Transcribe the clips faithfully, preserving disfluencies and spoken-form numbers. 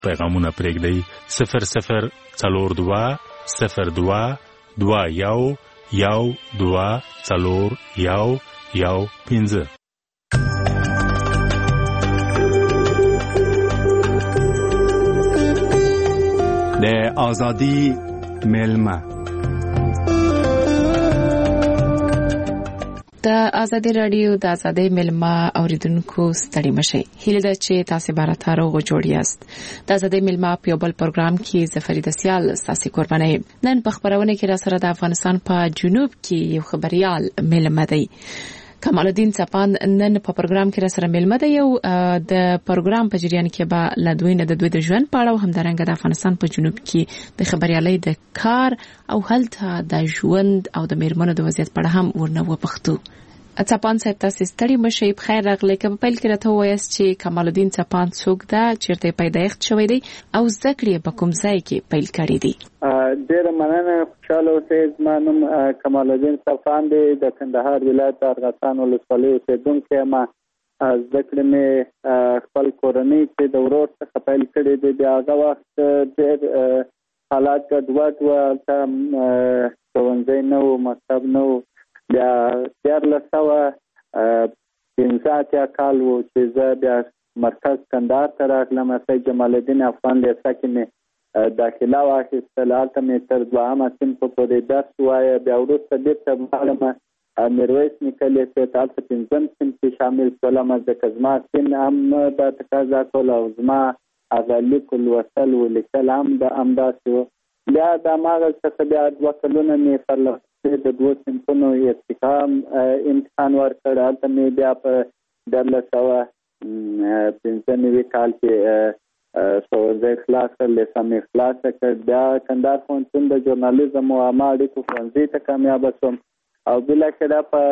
پیغامونه پرېږدئ. صفر صفر څلور دوه صفر دوه دوه یو یو دوه څلور یو یو پنځه. د آزادی ملمه د آزادی رادیو د آزادی ملما اوریدونکو ستړي مشي. هیله ده چې تاسو به راته روغ جوړ یاست. د آزادی ملما په بل پروګرام کې زفرید سیال تاسو قرباني. نن په خبرونه کې را سره د افغانستان په جنوب کې یو خبريال ملما دی. کمال الدین چپان نن په پروګرام کې را سره ملما دی. یو د پروګرام په جریان کې به لدوی نه د دوی د ژوند په اړه هم درنګ د افغانستان په جنوب کې د خبريالۍ د کار او هلته د ژوند او د میرمنو د وضعیت په اړه هم ورنه وپښتو. چپان صاحب تاسو ستړي مشي. په خیر راغلی. که په پیل کې راته وایاست چې کمال الدین چپان څوک ده، چیرته پیدایښت شوی دی او زده کړې په کوم ځای کې پیل کړې دي؟ ډېر مننه. خوشاله اوسئ. زما نوم کمال الدین چپان دی. د کندهار ولایت د ارغستان ولسوالۍ اوسېدونکی یم. زده کړې مې خپل کورنۍ کې د ورور څخه پیل کړې دي. د هغه وخت ډېر حالات ګډوډ وو. هلته ښوونځی نه و، مکتب نه و. بیا دیارلس سوه پنځه اتیا کال و چې زه بیا مرکز کندهار ته راغلم. سید جمال الدین افغان لیسه کې مې داخله واخیستله. هلته مې تر دوهمه صنفه پورې درس ووایه. بیا وروسته بېرته لاړم میرویس نیکه لیسې ته. هلته پنځم صنف کې شامل شولم ځکه زما سن هم دا تقاضا کوله او زما هغه لیک لوستل ولیکل هم همداسې و. بیا د هماغه څخه بیا دوه کلونه مې پرله د دوه صنفونو ارتقا امتحان ورکړ. هلته مې بیا په دیارلس سوه پنځه نوي کال کې ښوونځی خلاص کړ، لیسه مې خلاصه کړ. بیا کندهار پوهنتون د ژورنالیزم او عامه اړیکو ښوونځي ته کامیابه شوم او بالاخره په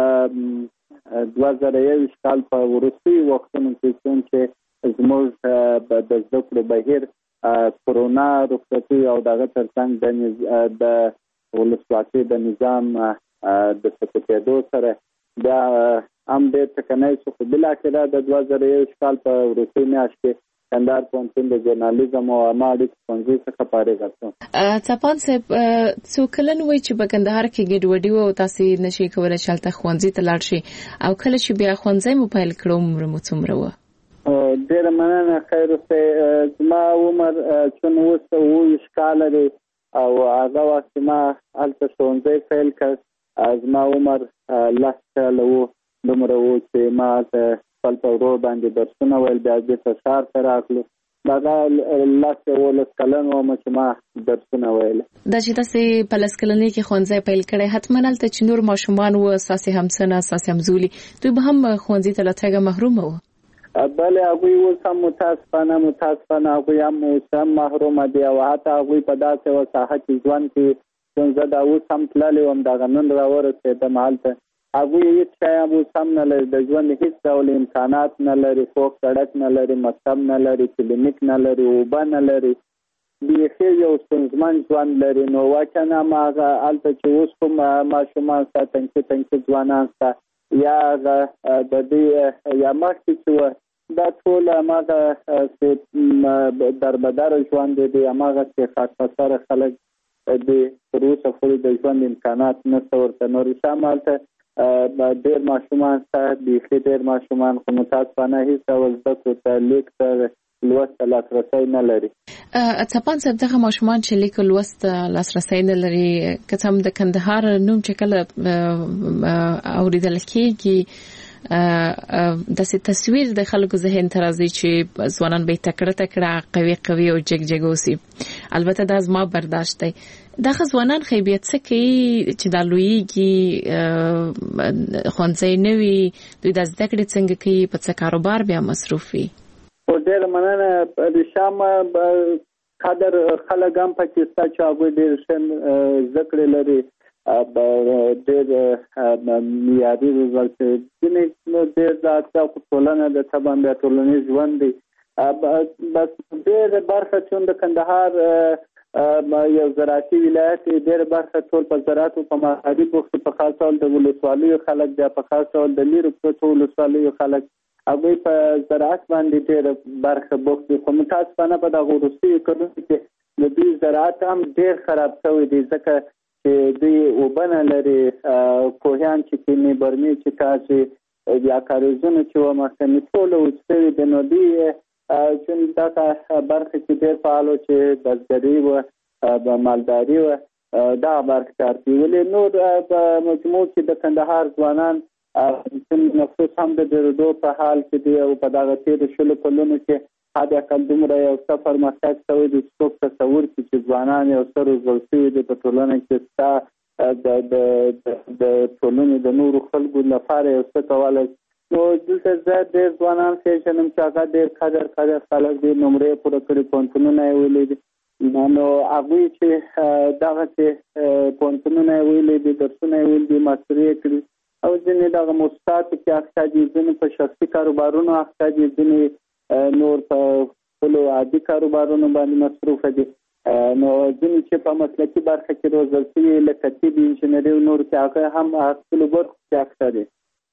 دوه زره یوویشت کال په وروستیو وختونو کې کوم چې زموږ د زده کړو بهیر کرونا رخصتي او دغه ترڅنګ د ولسواکۍ د نظام د سقوطېدو سره بیا هم ډېر ټکنی شو. خو بالاخره د دوه زره یوویشت کال په وروستۍ میاشت کې کندهار پوهنتون د ژورنالیزم او عامه اړیکو ښوونځي څخه فارغ شوم. چپان صاحب څو کلن وایي چې په کندهار کې ګډوډي و او تاسو نشئ کولی چې هلته ښوونځي ته لاړ شئ او کله چې بیا ښوونځی مو پیل کړ عمر مو څومره و؟ ډېره مننه. خیر اوسئ. زما عمر چون اوس اوویشت کاله دی او هغه وخت ما هلته ښوونځی پیل کړ. زما عمر لس کاله و. دومره و چې ما هلته خپل په ورور باندې درسونه ویل. بیا بېرته ښار ته راغلو. هغه لس یولس کلن وم چې ما درسونه ویل. دا چې تاسې په لس کلنۍ کې ښوونځی پیل کړی، حتما هلته چې نور ماشومان وو ستاسې همسنه ستاسې همزولي دوی به هم ښوونځي ته له تګه محرومه وو؟ بله، هغوی اوس هم متاسفانه متاسفانه هغوی هم اوس هم محرومه دي او حتی هغوی په داسې یوه ساحه کې ژوند کوي چې زه دا اوس هم تللی وم دغه نن راورسېدم هلته. هغوی هېڅ شی هم اوس هم نه لري. د ژوند هېڅ ډول امکانات نه لري. خوږ سړک نه لري، مکتب نه لري، کلینیک نه لري، اوبه نه لري. بیخي یو ستونزمن ژوند لري. نو واقعا هم هغه هلته چې اوس کوم ماشومان شته، تنکي تنکي ځوانان شته یا هغه د دوی یا مخکې چې وه دا ټول هماغه دربدره ژوند دی. هماغسې خاکساره خلک دي. تر اوسه پورې د ژوند امکانات نشته ورته. نو رښتیا هم هلته ډېر ماشومان شته، بیخي ډېر ماشومان، خو متاسفانه هېڅ ډول زده کړو ته لیک ته لوست ته لاسرسی نه لري. چپان صاحب دغه ماشومان چې لیک لوست لاسرسی نه لري، که څه هم د کندهار نوم چې کله اورېدل کېږي داسې تصویر د خلکو ذهن ته راځي چې ځوانان به یې تکړه تکړه قوي قوي او جګ جګ اوسي. البته دا زما برداشت دی. دغه ځوانان خو بیا څه کوي چې دا لویږي، ښوونځی نه وي، دوی دا زده کړې څنګه کوي، په څه کاروبار بیا مصروف وي؟ ډېره مننه. رښتیا قدر خلک هم پکې شته چې هغوی ډېر ښه زده کړې لري، ډېر معیاري روزل شوي. ځینې ډېر د اړتیا خو ټولنه د طبعا بیا ټولنیز ژوند دی. بس ډېره برخه چون د کندهار یو زراعتي ولایت دی، ډېره برخه ټول په زراعت او په معارفو په خاص ډول د ولسوالیو خلک، بیا په خاص ډول د لیرو پرتو ولسوالیو خلک هغوی په زراعت باندې ډېره برخه بوخت دي، خو متاسفانه په دغه وروستیو کلونو کې د دوی زراعت هم ډېر خراب شوی دی، ځکه چې دوی اوبه نه لري، کوهیان چې کینې، برمې چې کاشي، یا کاریزونه چې وه مخکې ټوله وچ شوي دي. نو دوی چون دغه برخه کې ډېر فعال وو چې بزګري وه، مالداري وه، دغه برخه کار کوي. ولې نور په مجموع کې د کندهار ځوانان چون نفوس هم د ډېرېدو په حال کې دی او په دغه تېرو شلو کلونو کې حد اقل دومره یو څه پرمختګ شوی دی چې څوک تصور کړي چې ځوانان یو څه روزل شوي دي په ټولنه کې، ستا د د ټولنې د نورو خلکو لپاره یو څه کولی. نو دلته زه ډېر ځوانان پېژنم چې هغه ډېر قدر قدر خلک دي، نمرې پوره کړي، پوهنتونونه یې ویلي دي. نو هغوی چې دغسې پوهنتونونه یې ویلي دي، درسونه یې ویلي دي، ماسټري یې کړي او ځینې دغه موسساتو کې اخته دي، ځینې په شخصي کاروبارونو اخته دي، ځینې نور په خپلو عادي کاروبارونو باندې مصروفه دي. نو ځینې چې په مسلکي برخه کې روزل شوي لکه طب، انجینري او نور کې هغه هم خپلو برخو کې اخته دي.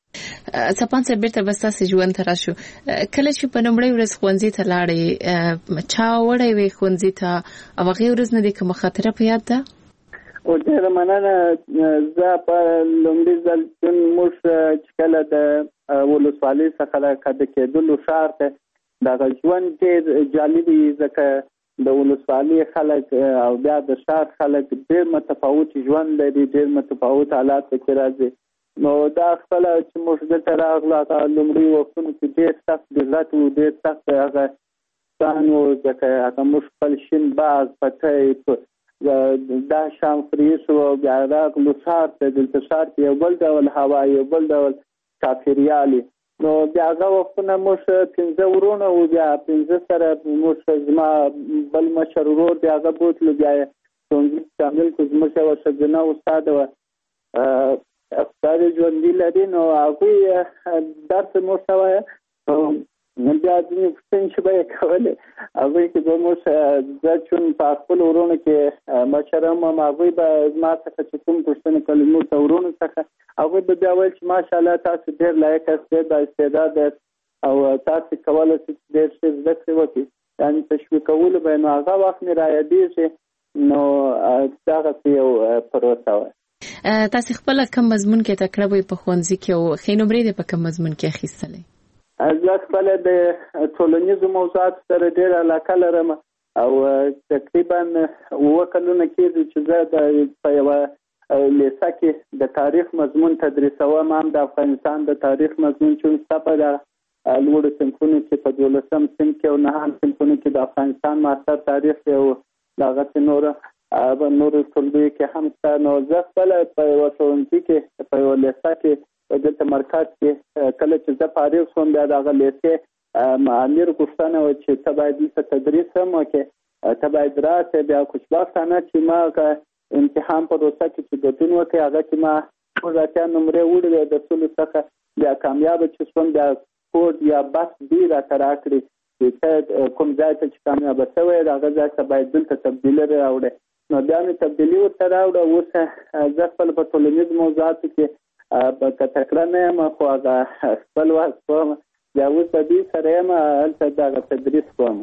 څپان صاحب بیرته به ستاسې ژوند ته راشو. کله چې په لومړۍ ورځ ښوونځي ته لاړې، چا وړی وې ښوونځي ته او هغې ورځ نه دې کومه خاطره په یاد ده؟ او ډېره مننه. زه په لومړي ځل چون موږ چې کله د ولسوالۍ څخه د کډه کېدلو ښار ته دغه ژوند ډېر جالب وي، ځکه د ولسوالۍ خلک او بیا د ښار خلک ډېر متفاوت ژوند لري، ډېر متفاوت حالات پکې راځي. نو دا خپله چې موږ دلته راغلو هغه لومړي وختونو کې ډېر سخت ګذرت و، ډېر سخت هغه ستان و، ځکه هغه موږ خپل شین باغ پټی دا شام فریش و او بیا راغلو ښار ته. دلته ښار کې یو بل ډول هوا، یو بل ډول چاپېریال. نو بیا هغه وختونه موږ پنځه ورونه وو، بیا پنځه سره موږ زما بل مشر ورور دی هغه بوتلو، بیا یې ښوونځي شامل کړو. زموږ یوه ښځینه استاده وه، استاد ژوندي لري، نو هغوی درس موږ ته وایه. بیا ځینې پوښتنې چې به یې کولې هغوی کې به موږ زه چون په خپلو ورونو کې مشر هم وم، هغوی به زما څخه چې کوم پوښتنې کولې موږ ته ورونو څخه هغوی به بیا ویل چې ماشاءالله تاسو ډېر لایق یاست، ډېر با استعداد یاست او تاسو کولی شئ چې ډېر ښه زده کړې وکړئ. یعنې تشویقولو به یې نو هغه وخت مې را یادېږي. نو دغسې یو پروسه وه. تاسې خپله کوم مضمون کې تکړه وئ په ښوونځي کې او ښې نمرې دې په کوم مضمون کې اخیستلی؟ زه خپله د ټولنیزو موضوعاتو سره ډېره علاقه لرم او تقریبا اووه کلونه کېږي چې زه د په یوه لیسه کې د تاریخ مضمون تدریسوم، هم د افغانستان د تاریخ مضمون، چون ستا په د لوړو صنفونو کې په دولسم صنف کې او نهم صنفونو کې د افغانستان معاصر تاریخ دی او دغسې نور نورو ټولګیو کې هم شته. نو زه خپله په یوه ښوونځي کې په یوه لیسه کې دلته مرکز کې کله چې زه فارغ شوم بیا د هغه لیسې امیر غوښتنه وه چې ته باید دلته تدریس هم وکړې، ته باید راشې. بیا خوشبختانه چې ما هغه امتحان په روسه کې چې ګډون وکړې هغه کې ما شپږ اتیا نمرې وړې د سلو څخه بیا کامیابه چې شوم، بیا کوډ یا بس بي راته راکړې چې ته کوم ځای ته چې کامیابه شوی د هغه ځای ته باید دلته تبدیلي راوړې. نو بیا مې تبدیلي ورته راوړه. اوس زه خپل په ټولنیزو موضوعاتو کې که تکړه نه یم خو هغه خپل وخت کوم، بیا اوس د دوی سره یم هلته دغه تدریس کوم.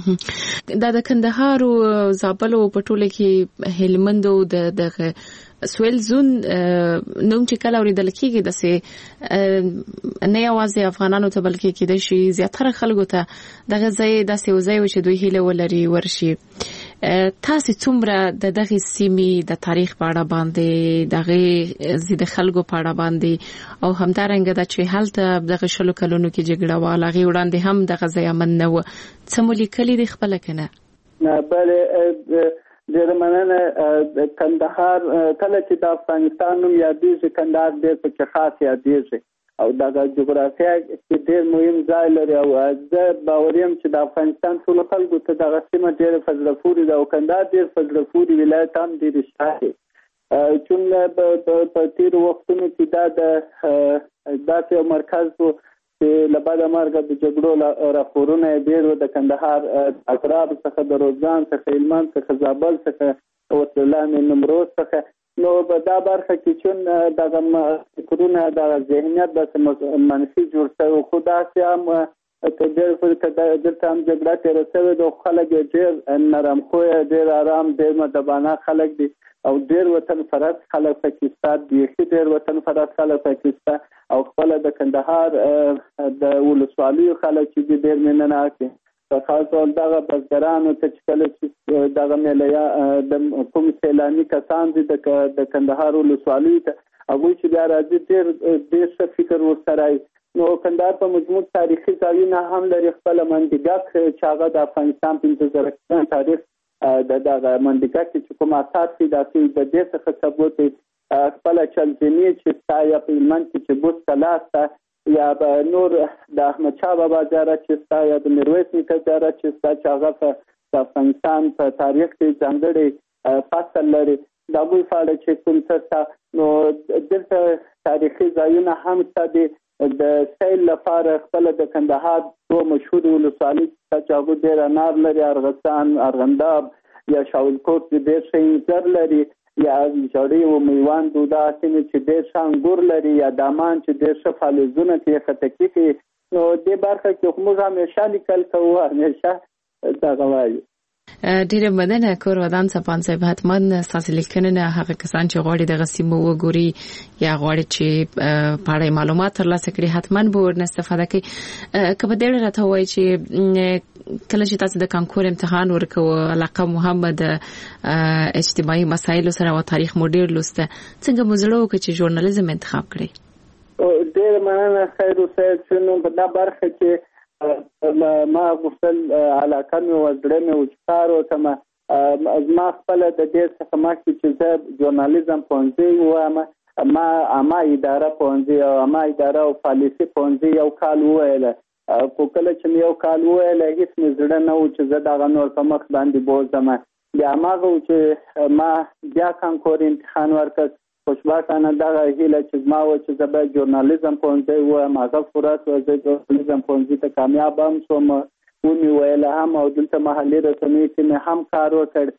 دا د کندهار او زابل او په ټوله کې هلمند او د دغه سویل زون نوم چې کله اورېدل کېږي داسې نه یوازې افغانانو ته بلکې کېدای شي زیاتره خلکو ته دغه ځای داسې یو ځای و چې دوی هیله ولري ورشي. تاسې څومره د دغې سیمې د تاریخ په اړه باندې دغې د خلکو په اړه باندې او همدارنګه دا چې هلته دغه شلو کلونو کې جګړه وه هغې وړاندې هم دغه ځای امن نه و، څه مو لیکلي دي خپله که نه؟ بلې ډېره مننه. کندهار کله چې د افغانستان نوم یادېږي کندهار ډېر پکې خاص یادېږي او دغه جغرافیه کې ډېر مهم ځای لري او زه باور یم چې د افغانستان ټولو خلکو ته دغه سیمه ډېره په زړه پورې ده او کندهار ډېر په زړه پورې ولایت هم ډېر شته دی. چون په تېرو وختونو کې دا د داسې یو مرکز و چې له بعده مرګه د جګړو راپورونه یې ډېر و، د کندهار اطراف څخه، د روزګان څخه، هلمند څخه، زابل څخه، ورته لاندې نیمروز څخه. نو دا برخه کې چې دغه فکرونه د ذهنیت د منفي جوړ شوی خو دا هم ته ډېر فرق د دلته هم جګړه تېره شوې ده خلک ډېر نرم خویه ډېر آرام ډېر مدبانه خلک دي او ډېر وطن پرست خلک پکې شته بیخي ډېر وطن پرست خلک پکې شته او خپله د کندهار د ولسوالیو خلک چې دي ډېر مینه ناک دي په خاص ډول دغه بزګرانو ته چې کله چې دغه میله د کوم سیلاني کسان دي د کندهار ولسوالیو ته هغوی چې بیا راځي ډېر ډېر ښه فکر ورسره نو کندهار په مجموع تاریخي ځایونه هم لري خپل منډیګک چې هغه د افغانستان پنځه زره کلن تاریخ د دغه منډیګک چې کوم اساس دی د دې څخه ثبوت خپل چلزنی چې ستا یا په هلمند کې چې بوس کلا سته یا به نور د احمدشاه بابا زیارت چې ستا یا د میرویس نیکه زیارت چې ستا چې هغه په افغانستان په تاریخ کې ځانګړی فصل لري د هغوی په اړه چې کوم څه سته نو دلته تاریخي ځایونه هم شته دي د سیل لپاره خپل د کندهار دوه مشهور ولسوالۍ چې هغوی ډېر انار لري ارغستان ارغنداب یا شاولکوټ چې ډېر ښه انځر لري یا ژړۍ و میوند دا سیمې چې ډېر ښه انګور لري یا دامان چې ډېر ښه فعالیتونه کوي خټکي کوي نو دې برخه کې موږ همیشه لیکل کوو همیشه دغه وایو ډیره مننه کور ودان صفان صاحب حتما تاسو لیکنه هغه کسان چې غواړي د غسیمو وګوري یا غواړي چې پاره معلومات ترلاسه کړي حتما به ورنه استفاده کوي کله ډیره راته وایي چې کله چې تاسو د کانکور امتحان ورکوه علاقه محمد اجتماعي مسایل سره او تاریخ مو ډیر لسته څنګه مزړو کې چې ژورنالیزم انتخاب کړی ډیر مننه خیر اوسه چې نو په دا برخه کې ما غوښتل علاقه مې وزړه مې وچکار وکړم زما خپله د دې څخه مخکې چې زه ژورنالیزم پوهنځی ووایم ما عامه اداره پوهنځی او عامه اداره او پالیسي پوهنځی یو کال وویله خو کله چې مې یو کال وویله هېڅ مې زړه نه و چې زه دغه نور په مخ باندې بوځم بیا هماغه و چې ما بیا کانکور امتحان ورکړ خوشبختانه دغه هیله چې زما و چې زه باید ژورنالیزم پوهنځی ووایم هغه پوره شوه زه ژورنالیزم پوهنځي ته کامیاب هم شوم ومې ویله هم او دلته محلي رسنیو کې مې هم کار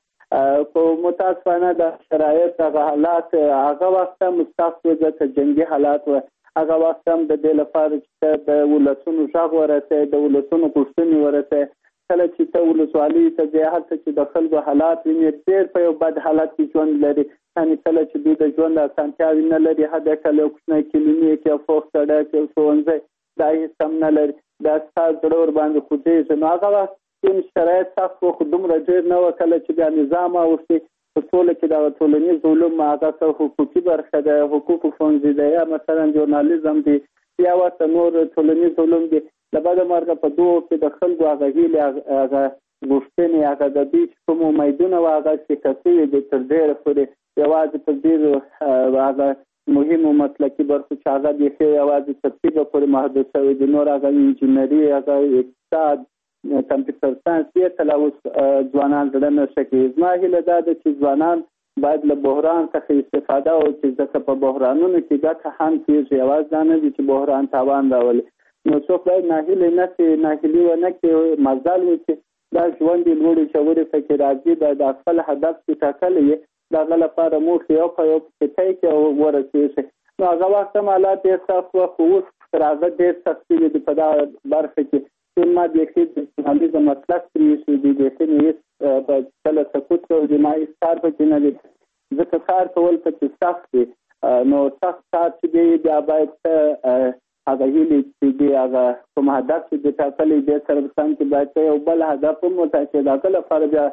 وکړ خو متاسفانه د شرایط دغه حالات هغه وخت هم سخت و ځکه جنګي حالات و هغه وخت هم د دې لپاره چې د ولسونو غږ ورسوي د ولسونو غوښتنې ورسوي کله چې ته ولسوالۍ ته ځې هلته چې د خلکو حالات وینې ډېر په یو بد حالت کې ژوند لري یعنې کله چې دوی د ژوند اسانتیاوې نه لري حد اقل یو کوچنی کلینیک یا پوخ سړک یو ښوونځی دا هېڅ هم نه لري دا ستا زړه ورباندې خوځېږي نو هغه وخت کوم شرایط سخت وو خو دومره ډېر نه وه کله چې بیا نظام اوښتي په ټوله کې دغه ټولنیز علوم هغه څه حقوقي برخه ده حقوقو ښوونځي ده یا مثلا ژورنالیزم دی یا ورته نور ټولنیز علوم دي له بده مرغه په دوو کې د خلکو هغه هیلې هغه غوښتنې هغه د دوی چې کوم امیدونه وه هغه شکه شوي دي تر ډېره پورې یوازې په ډېرو هغه مهمو مسلکي برخو چې هغه بیخي یوازې تر طبه پورې محدود شوي دي نور هغه انجینري هغه اقتصاد کمپیوټر ساینس دې ته لا اوس ځوانان زړه نه ښه کوي زما هیله دا ده چې ځوانان باید له بحران څخه استفاده وکړي ځکه په بحرانونو کې ګټه هم کېږي یوازې دا نه دي چې بحران تاوان راولي نو څوک باید ناهیلي نه شي ناهیلي ونه کړي مزل وکړي دا ژوند یې لوړې ژورې پکې راځي باید د خپل هدف چې ټاکلی یې د هغه لپاره موخې یو په یو پکې طی کړي او ورسېږي نو هغه وخت هم حالات ډېر سخت وه خو اوس تر هغه ډېر سخت شوي دي په دغه برخه کې چې ما بیخي د ژورنالیزم مسلک پرېښی دي بیخي مې هېڅ په کله سکوت کوو دي ما هېڅ کار پکې نه دی ځکه کار کول پکې سخت دی نو سخت کار چې دی بیا باید ته هغه هیلې چې دی هغه کوم هدف چې دی ټاکلی دی سره په څنګ کې باید ته یو بل هدف هم وټاکې د هغه لپاره بیا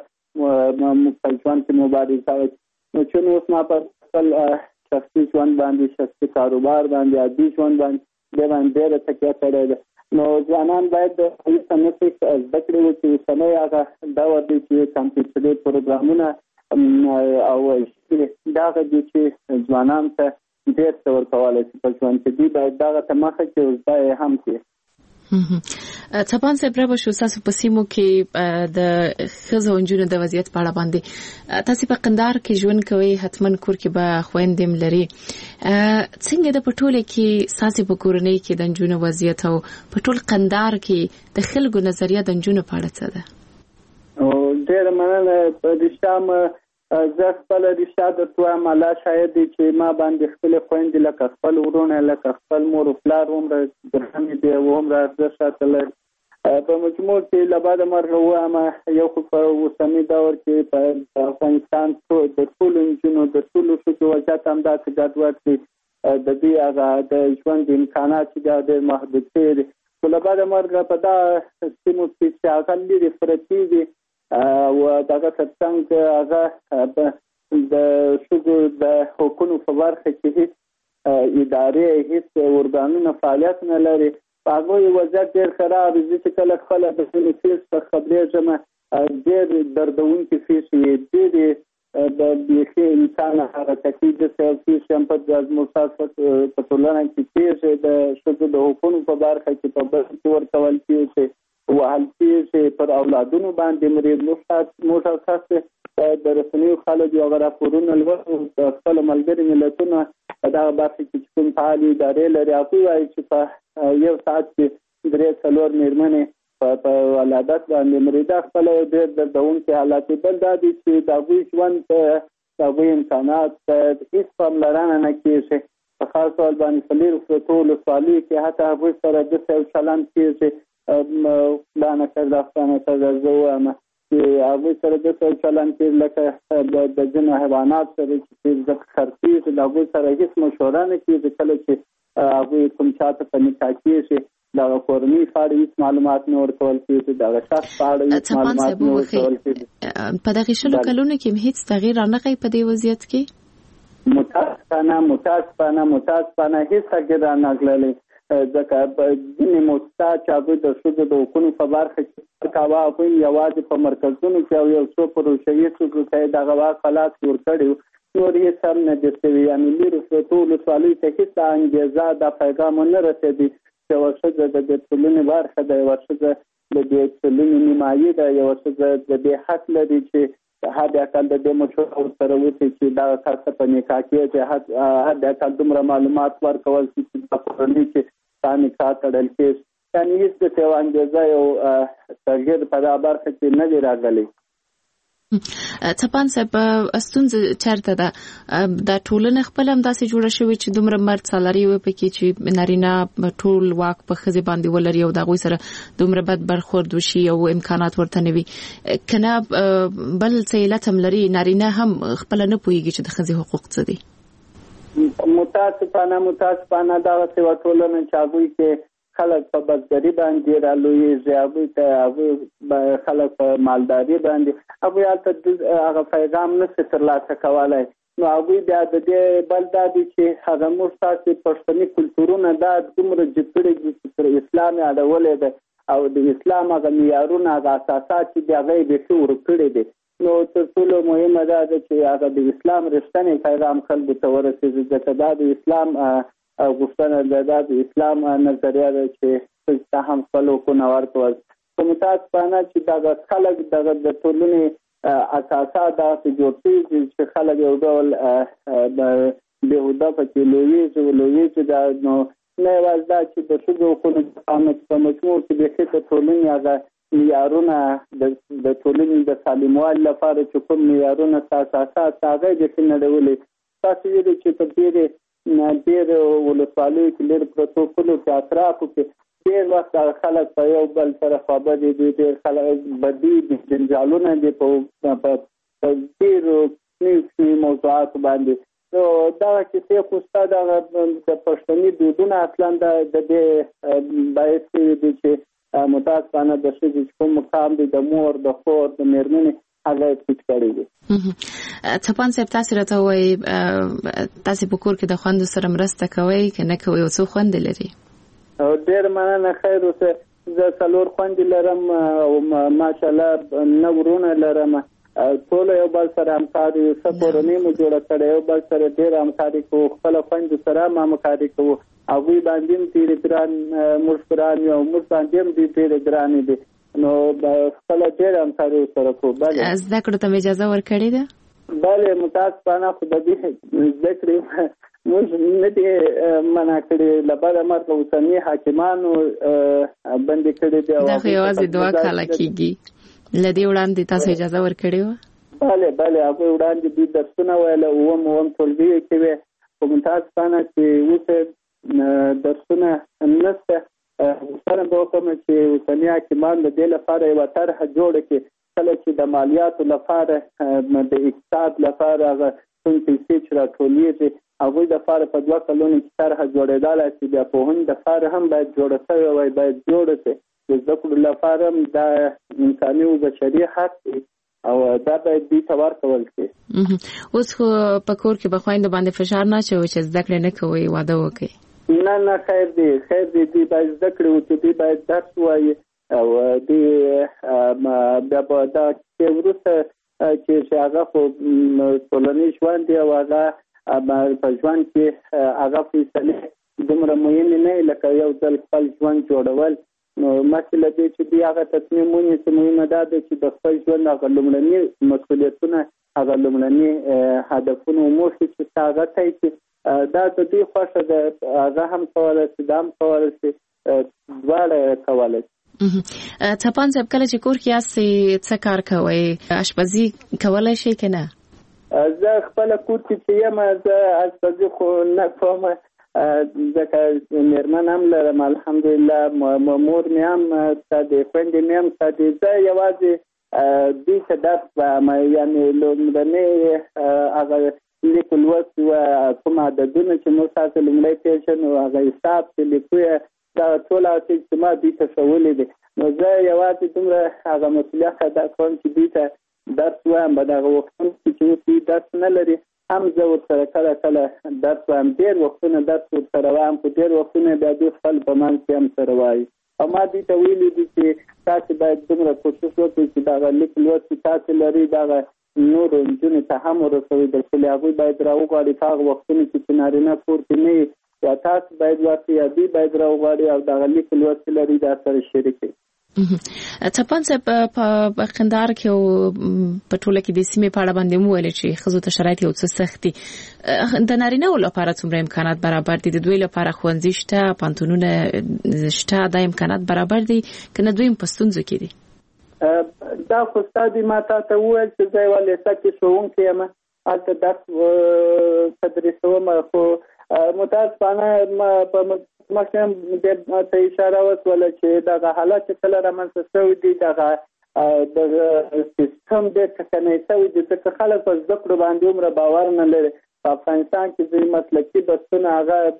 موږ په ژوند کې مبارزه وکړو نو چې اوس ما په خپل شخصي ژوند باندې شخصي کاروبار باندې عادي ژوند باندې دې باندې ډېره تکیه کړې ده نو ځوانان باید د هېڅ نه څه زده کړې وکړي اوسنی هغه دور دی چې کمپیوټري پروګرامونه او دغه دي چې ځوانان ته ډېر څه ورکولی شي په ژوند کې دوی باید دغه ته مخه کړي او زده یې هم کړي څپان صاحب را به شو تاسو په سیمو کې د ښځو او نجونو د وضعیت په اړه باندې تاسو په قندهار کې ژوند کوئ حتما کور کې به خویندې هم لري څنګه د په ټوله کې ستاسو په کورنۍ کې د نجونو وضعیت او په ټول قندهار کې د خلکو نظریه د نجونو په اړه څه ده ډېره مننه په رښتیا زه خپل رشاد درته مالا شاید چې ما باندې خپل خويندې لکه خپل ورونه لکه خپل مور او پلار عمر درهم دي او عمر ارزښت ساتل په مجموع کې لباده مرغه ما یو په اوسنی دور کې په افغانستان د ټول انجنونو د ټول شو وضعیت هم داسې ګډوډ دي د دې هغه د ژوند امکانات چې د محدود دي لباده مرغه په دا سیمو کې هغه لري فرتي دي او دغه څنګه هغه د شګو د حکومت په برخه کې هیڅ ادارې هیڅ ورګانونه فعالیت نه لري هغه وضعیت ډېر خراب دي چې کله خپل د فیس په خبرې جمع ډېر دردونکي فیس وي ډېر د بیخي انسان حرکتي د سیاسي شمپت د مسافت په ټولنه کې کېږي د شګو د حکومت په برخه کې په برخه ورکول کېږي وحل کېږي پر اولادونو باندې مرید موټر خاصه د رسنیو خلک یو راپورونه لولو د خپل ملګري ملتونو دا برخه کې کوم فعالي ادارې لري هغه وايي چې په یو ساعت کې درې څلور میرمنې په ولادت باندې مریده خپل ډېر دردونکي حالات بل دا دي چې د هغوی ژوند د هغوی امکانات هېڅ پاملرنه نه کېږي په خاص ډول باندې څلور ټولو ولسوالۍ کې حتی هغوی سره داسې یو چلند کېږي دا نه کرداستانه ته زه وایم چې هغوی سره داسې چلند کېږي لکه د ځینو حیوانات سره چې د خرڅېږي د هغوی سره هېڅ مشوره نه کېږي کله چې هغوی کوم چاته په نکاح کېږي د کورنۍ په اړه هېڅ معلومات نه ورکول کېږي د شخص په اړه هېڅ معلومات نه ورکول کېږي په دغه شلو کلونو کې هېڅ تغییر رانغی په دې وضعیت کې متاسفانه متاسفانه متاسفانه هېڅ تغییر رانغلی ځکه ځینې موسسه چې هغوی د ښځو د حقونو په برخه کې کاوه هغوی یوازې په مرکزونو کې او یو څو پروژوي ښځو ته یې دغه واک په لاس کې ورکړی نور هېڅ هم نه دي شوي یعنې لرې پرتو ولسوالیو ته هېڅ انګېزه دا پیغام ونه رسېدی چې یوه ښځه د دې ټولنې برخه ده یوه ښځه د دې ټولنې نیمایي ده یوه ښځه د دې حق لري چې حد اقل د دې مشوره ورسره وشي چې دغه کس په نکاح کېږي حد اقل دومره معلومات ورکول شي چې په کورنۍ کې دا نکاح تړل کېږي یعنې هېڅ داسې یوه انګېزه یو تغییر په دغه برخه کې نه دی راغلی څپان صاحب ستونزه چېرته ده دا ټولنه خپل هم داسې جوړه شوې چې دومره مرد سالاري وي پکې چې نارینه ټول واک په ښځې باندې ولري او د هغوی سره دومره بد برخورد وشي او امکانات ورته نه وي که نه بل څه علت هم لري نارینه هم خپله نه پوهېږي چې د ښځې حقوق څه دي متاسفانه متاسفانه دغسې یوه ټولنه چې هغوی کې خلک په بزګري باندې رالویږي هغوی ته هغوی خلک په مالداري باندې هغوی هلته هغه پیغام نشي ترلاسه کولی نو هغوی بیا د دې بل دا دي چې هغه موږ تاسې پښتني کلتورونه دا دومره جد کړي دي چې تر اسلام یې اړولې ده او د اسلام هغه معیارونه هغه اساسات چې دي هغه یې بیخي ورکړي دي نو تر ټولو مهمه دا ده چې هغه د اسلام رښتینی پیغام خلکو ته ورسېږي ځکه دا د اسلام غوښتنه ده دا د اسلام نظریه ده چې ښځې ته هم خپل حقونه ورکول خو متاسفانه چې دغه خلک دغه د ټولنې اساسات داسې جوړ شوي دي چې خلک یو ډول بېهوده پکې لویېږي لویېږي دا نو نه یوازې دا چې د ښځو حقونو په مجموع کې بیخي د ټولنې هغه معیارونه د ټولنې د سالموالي لپاره چې کوم معیارونه اساسات هغه یې بیخي نړولي تاسو ویلي چې په ډېرې ډېر ولسوالیو کې لرې پرتو کلو کې اطرافو کې ډېر وخت خلک په یو بل سره خبرې دي ډېر خلک بدي دي جنجالونه دي په ډېرو کوچنیو موضوعاتو باندې نو دغه کیسې خو ستا دغه د پښتني دودونه اصلا د دې باعث شوي دي چې متاسفانه د ښځې چې کوم مقام دی د مور د خور د مېرمنې هغه ټیټ کړی دی څپان صاحب تاسو راته وایي تاسو په کور کې د خویندو سره مرسته کوئ که نه کوئ او څو خویندې لري ډېر مننه خیر اوسه زه څلور خویندې لرم او ماشاءالله نه ورونه لرم ټول یو بل سره همکاري یو څه کورنۍ مو جوړه کړې یو بل سره ډېر همکاري کوو خپله خویندو سره هم همکاري کوو هغوی باندې هم ډېرې ګران موږ ګران یو موږ باندې هم دوی ډېرې ګرانې دي نو خپله ډېره همکاري ورسره کوو بله زده کړو ته مې اجازه ورکړې ده بله متاسفانه خو د دې زده کړې موږ نه دي منع کړې له بده مرګه اوسني حاکمانو بندي کړې دي دا خو یوازې دوه کاله کېږي له دې وړاندې تاسو اجازه ورکړې وه بله بله هغه وړاندې د درسونه ویل او مو ټولګي کې وي په متاسفانه چې اوس درسونه نشته. سره به کوم چې اوسنی حکیمان د دې لپاره یو طرح جوړ کړي کله چې د مالیاتو لپاره د اقتصاد لپاره هغه څنګه پیسې چې راټولېږي هغوی د لپاره په دوه کلونو کې طرح جوړېدلی چې بیا پوهنې دپاره هم باید جوړه شوې وای باید جوړه شي د زده کړو لپاره هم دا انساني او بشري حق دی او دا باید دوی ته ورکول شي. اوس خو په کور کې به خویندو باندې فشار نه اچوي چې زده کړې نه کوي واده وکړي. نه نه خیر دی خیر دی دی باید زده کړې وکړي دی باید درس ووایي او دی بیا به دا چې وروسته چې هغه خو ټولنیز ژوند دی او هغه په ژوند کې هغه فیصلې دومره مهمې نه لکه یو ځل خپل ژوند جوړول. نو مسله دی چې دی هغه تصمیم ونیسي مهمه دا ده چې د خپل ژوند هغه لومړني مسؤلیتونه هغه لومړني هدفونه او موخې چې هغه طی کړي دا د دې خوښه ده هغه هم کولی شي دا هم کولی شي دواړه کولی شي. څپان صاحب کله چې کور کې یاستئ څه کار کوئ؟ اشپزي کولی شئ که نه؟ زه خپله کور کې چې یم زه اشپزي خو نه کوم ځکه مېرمن هم لرم الحمدلله مور مې هم شته دی خویندې مې هم شته دی. زه یوازې دوی ته درس وایم یعنې لومړنۍ هغه لیک لوست و کوم عددونه چې موږ تاسو لومړی پیژنو هغه حساب چې لیکو یې دا ټول هغه چې ما دوی ته ښوولي دي. نو زه یوازې دومره هغه مسؤلیت ادا کوم چې دوی ته درس وایم په دغه وختونو کې چې اوس دوی درس نه لري هم زه ورسره کله کله درس وایم ډېر وختونه درس ورسره وایم خو ډېر وختونه بیا دوی خپل په منځ کې هم سره وایي او ما دوی ته ویلي دي چې تاسې باید دومره کوشش وکړئ چې دغه لیک لوست چې تاسې لرئ دغه نورو نجونو ته هم ورسوي درڅلې هغوی باید راوغواړي په هغه وختونو کې چې نارینه کور کې نه وي یا تاسو باید ورته یا دوی باید راوغواړي او دغه لیک لوست لري دا سره شریک کړي. څپان صاحب په کندهار کې او په ټوله کې د سیمې په اړه باندې مو ویل چې ښځو ته شرایط یو څه سخت دي د نارینه‌و لپاره څومره امکانات برابر دي؟ د دوی لپاره ښوونځي شته پوهنتونونه شته دا امکانات برابر دي که نه دوی په ستونزو کې دي؟ دا خو ستا ما تا ته وویل چې زه یوه لیسه کې ښوونکی یم هلته درس تدریسوم خو متاسفانه په مخکې هم ته اشاره وشوله چې دغه حالات چې کله رامنځته شوي دي دغه دغه سیستم ډېر ټکنی شوی دي ځکه خلک په زده کړو باندې عمره باور نه لري. په افغانستان کې ځینې مسلکي بحثونه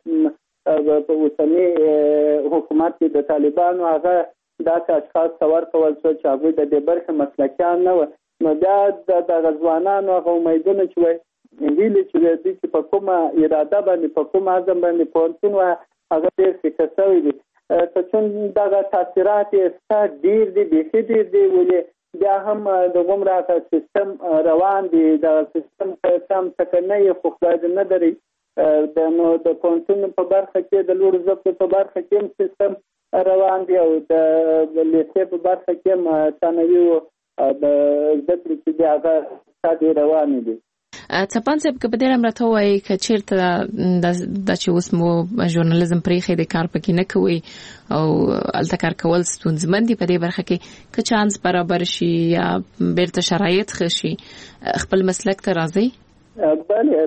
هغه په اوسني حکومت کې د طالبانو هغه داسې اشخاص ته ورکول شو چې هغوی د دې برخې مسلکیان نه وو. نو بیا د دغه ځوانانو هغه امیدونه چې وایي هیلې چې دوی چې په کومه اراده باندې په کوم عزم باندې پوهنتون وایي هغه ډېر فکر شوی دي که چون دغه تاثیرات یې ستا ډېر دي بیخي ډېر دي ولې بیا هم د غومره هغه سیستم روان دي دغه سیستم سم ټکنی خو خدای دې نه دري د نو د پوهنتون په برخه کې د لوړو زده کړو په برخه کې هم سیستم روان دی او د لیسې په برخه کې هم ثانوي د زده کړې چې دی هغه ښه روانې دي. څپان صاحب که په دې اړه راته ووایي که چېرته دا چې اوس مو ژورنالیزم پرېښی دی کار پکې نه کوئ او هلته کار کول ستونزمن دي په دې برخه کې که چانس برابر شي یا بیرته شرایط ښه شي خپل مسلک ته راځئ؟ بله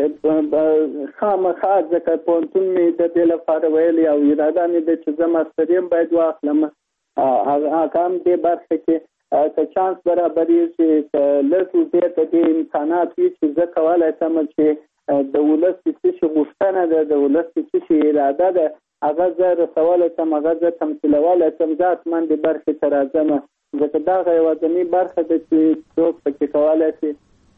بله خامخا ځکه پوهنتون مې د دې لپاره ویلي او اراده مې ده چې زه ماستریم باید واخلم هغه هم دې برخه کې که چانس برابرېږي که لږ ډېر د دې امکانات وي چې زه کولی شم چې د ولس څه شي غوښتنه ده د ولس څه شي اراده ده هغه زه رسولی شم هغه زه تمثیلولی شم زه حتما دې برخې ته راځم ځکه دا هغه یوازینۍ برخه ده چې څوک پکې کولی شي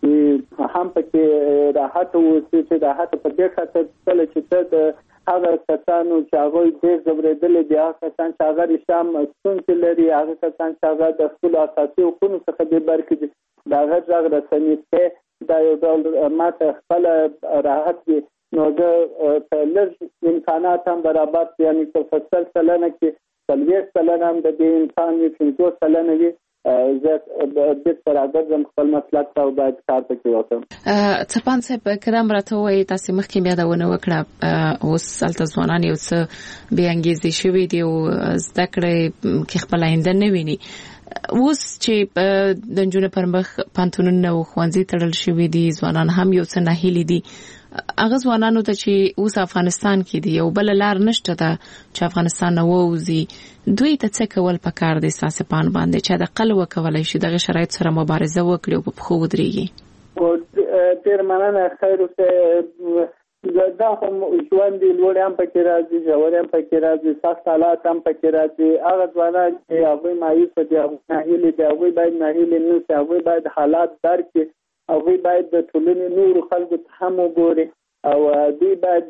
هم پکې راحت اوسي چې راحت په دې خاطر کله چې ته د هغه کسانو چې هغوی ډېر ځورېدلي دي هغه کسان چې هغه رښتیا هم ستونزې لري هغه کسان چې هغه د خپلو اساسي حقونو څخه بې برخې دي د هغه غږ رسني دی دا یو ډول ماته خپله راحت دي. نو زه په لږ امکانات هم برابر یعنې که په سل سلنه کې څلوېښت سلنه هم د دې امکان وي پنځوس سلنه وي زه بیرته راګرځم خپل مسلک ته او باید کار پکې وکړم. څپان صاحب که دا هم راته ووایي تاسې مخکې بیا یادونه وکړه اوس هلته ځوانان یو څه بې انګېزې شوي دي او زده کړې کې خپل آینده نه ویني اوس چې د جنونو پر مخ پانتونونه او خوانزي تړل شوې دي ځوانان هم یو څه ناهیلي دي هغه ځوانانو ته چې اوس افغانستان کې دي یو بل لار نشته ته چې افغانستان نه ووزي دوی ته څه کول پکار دي ساسه پان باندې چې د قلوه کولای شي دغه شرایط سره مبارزه وکړي او په خو ودرېږي او ډیر مننه خیر اوسه دا هم ژوند دی لوړ هم پکې راځي ژور هم پکې راځي سخت حالات هم پکې راځي هغه ځوانان چې هغوی مایوسه دي هغوی ناهیلي دي هغوی باید ناهیلي نه شي هغوی باید حالات درک کړي هغوی باید د ټولنې نورو خلکو ته هم وګوري او دوی باید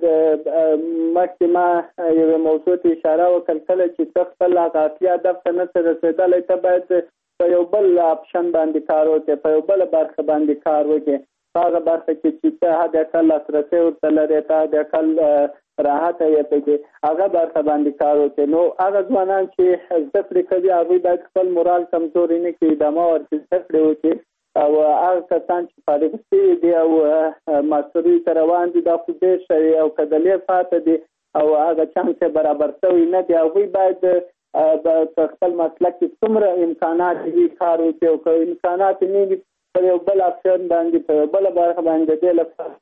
مخکې ما یوې موضوع ته اشاره وکړل کله چې ته خپل اهدافي هدف ته نشې رسېدلی ته باید په یو بل اپشن باندې کار وکړې په یو بله برخه باندې کار وکړې هغه برخه کې چې ته حد اقل لاسرسی ورته لرې ته حد اقل راحت یې پکې هغه برخه باندې کار وکړي نو هغه ځوانان چې زده کړې کوي هغوی باید خپل مورال کمزوري نه کړي ادامه ورکړي زده کړې وکړي او هغه کسان چې فارغ شوي دي او ماسترۍ ته روان دي دا خو ډېر ښه او که د لیر پاته دي او هغه چانس یې برابر شوی نه دی هغوی باید په خپل مسلک کې څومره امکانات وي کار وکړي او که امکانات نه وي په یو بل اپشن باندې په یو بله برخه باندې دې لپاره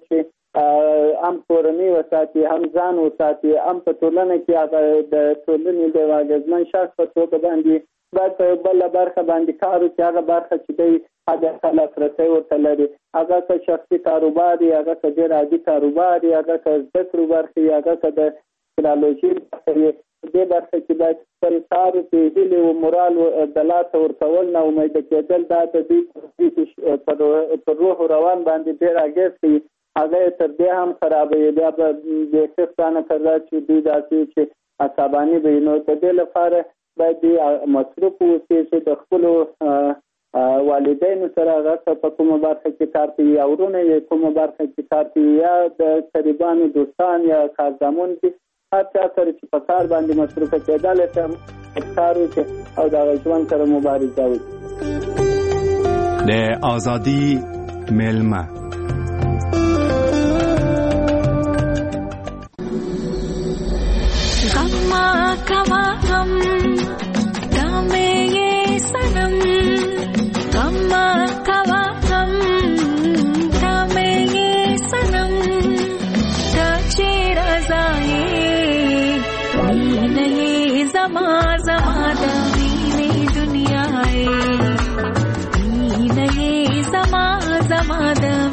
چې هم کورنۍ وساتي هم ځان وساتي هم په ټولنه کې هغه د ټولنې د اغېزمن شخص په توګه باندې باید په یو بله برخه باندې کار وکړي هغه برخه چې دی حد اقل لاسرسی ورته لري هغه که شخصي کاروبار وي هغه که ډېر عادي کاروبار وي هغه که زده کړو برخې وي هغه که د ټکنالوژي برخه وي دې برخه کې باید خپل کار وکړي هیلې او مورال د لاسه ورکول نه امیده کېدل دا د دوی پر روح روان باندې ډېر اغېز کوي هغه یې تر دې هم خرابوي بیا به بیخي ستانه کړه چې دوی داسې چې عصباني وي نو د دې لپاره باید دوی مصروف واوسي چې د خپلو والدینو سره هغه په کومه برخه کې کار کوي یا ورونه یې کومه برخه کې کار کوي یا د قریبانو دوستان یا کارزمون کې هر چا سره چې په کار باندې مصروفه کېدلی شي کار وکړي او د هغه ژوند سره مبارزه وکړي د ازادي میلمه غما کما غم غمه یہ سنم غما کما غم غمه یہ سنم کچے رضائے مین یہ زما زما دین دنیا ہے مین یہ زما زما